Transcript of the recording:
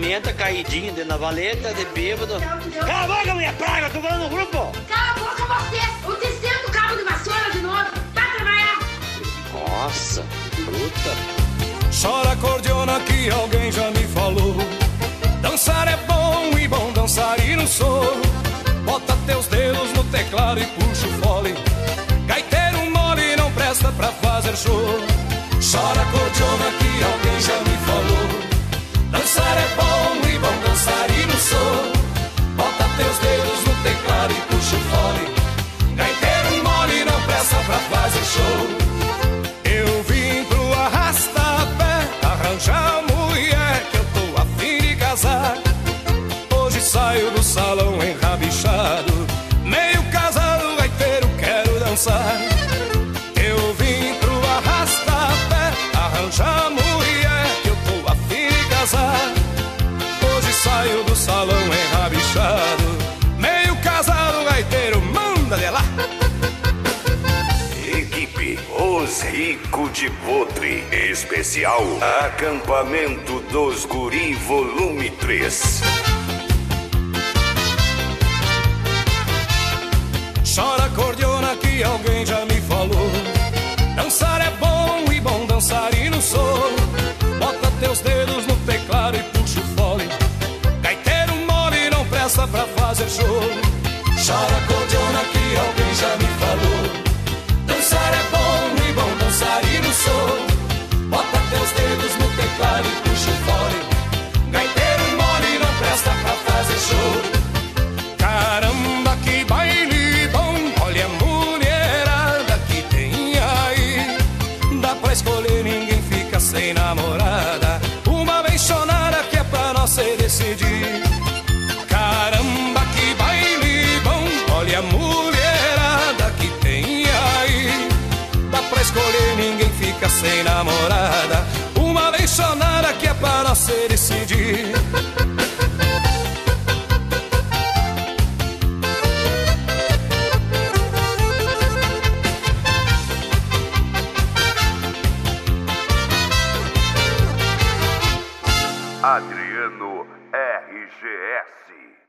pimenta, caidinho dentro da valeta, de bêbado. Cala a boca, mulher praga, tô falando no grupo. Cala a boca você! O terceiro cabo de vassoura de novo! Vai trabalhar! Nossa, bruta. Chora cordiona que alguém já me falou. Dançar é bom e bom dançarino sou. Bota teus dedos no teclado e puxa o fole. Gaiteiro mole não presta pra fazer show. Chora cordiona que alguém já me falou. Dançar é bom e bom dançarino sou. Bota teus dedos no teclado e puxa o fole. Gaiteiro mole não presta pra fazer show. Eu vim pro arrasta-pé arranjar mulher que eu tô a fim de casar. Hoje saio do salão enrabichado, meio casado, gaiteiro, quero dançar. Eu vim pro arrasta-pé arranjar mulher que eu tô a fim de casar. Hoje saio do salão enrabichado, meio casado, gaiteiro, manda de lá. Equipe Os Rico de Podre, especial Acampamento dos Guri Volume 3. Chora cordiona que alguém já me falou. Dançar é bom e bom dançarino sou. Bota teus dedos no teclado e puxa o fole. Gaiteiro mole não presta pra fazer show. Chora cordiona que alguém já me falou. Dançar é bom e bom dançarino sou. Bota teus dedos no teclado e puxa o fole. Gaiteiro mole não presta pra fazer show. Caramba, que baile bom, olha a mulherada que tem aí. Dá pra escolher, ninguém fica sem namorada. Uma benchonada que é pra nós se decidir. Caramba, que baile bom, olha a mulherada que tem aí. Dá pra escolher, ninguém fica sem namorada. Uma benchonada que é pra nós se decidir. Adriano RGS.